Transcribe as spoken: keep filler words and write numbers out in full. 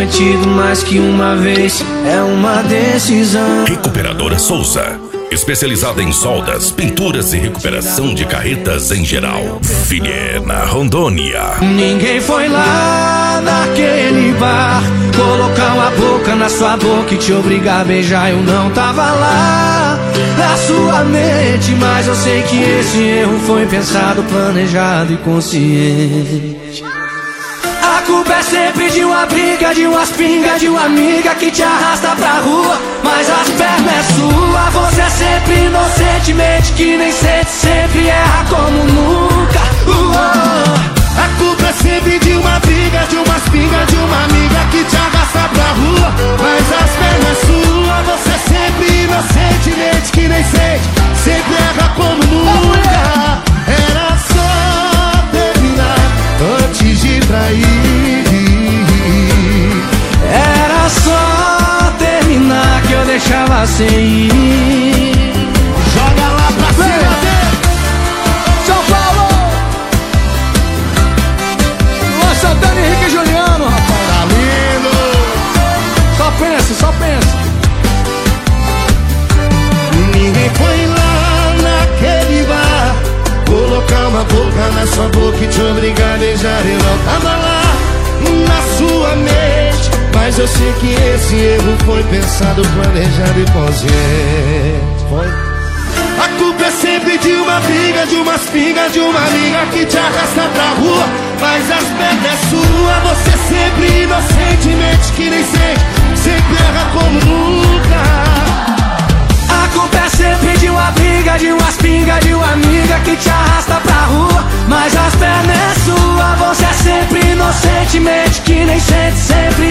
prometido mais que uma vez, é uma decisão. Recuperadora Souza, especializada em soldas, pinturas e recuperação de carretas em geral. Vilhena, Rondônia. Ninguém foi lá naquele bar colocar uma boca na sua boca e te obrigar a beijar. Eu não tava lá na sua mente, mas eu sei que esse erro foi pensado, planejado e consciente. A culpa é sempre de uma briga, de umas pingas, de uma amiga que te arrasta pra rua, mas as pernas é sua. Você é sempre inocentemente que nem sente, sempre erra como nunca. Uou. A culpa é sempre de uma briga, de umas pingas, de uma amiga que te arrasta pra rua, mas as pernas é sua. Você é sempre inocentemente que nem sente, sempre erra como nunca. Era só terminar antes de trair. Era só terminar que eu deixava sem ir. Joga lá pra cima dele. São Paulo, Luan Santana e Henrique Juliano, rapaz. Tá lindo. Só pensa, só pensa. Ninguém foi lá naquele bar colocar uma boca na sua boca e te obrigar a beijar. Eu não tava lá na sua mente, mas eu sei que esse erro foi pensado, planejado e consciente. Foi. A culpa é sempre de uma briga, de umas pingas, de uma amiga que te arrasta pra rua, mas as pernas é sua. Você é sempre inocentemente que nem sente, sempre erra como nunca. A culpa é sempre de uma briga, de umas pingas, de uma amiga que te arrasta pra rua, mas as pernas é sua. Você é sempre inocentemente que nem sente, sempre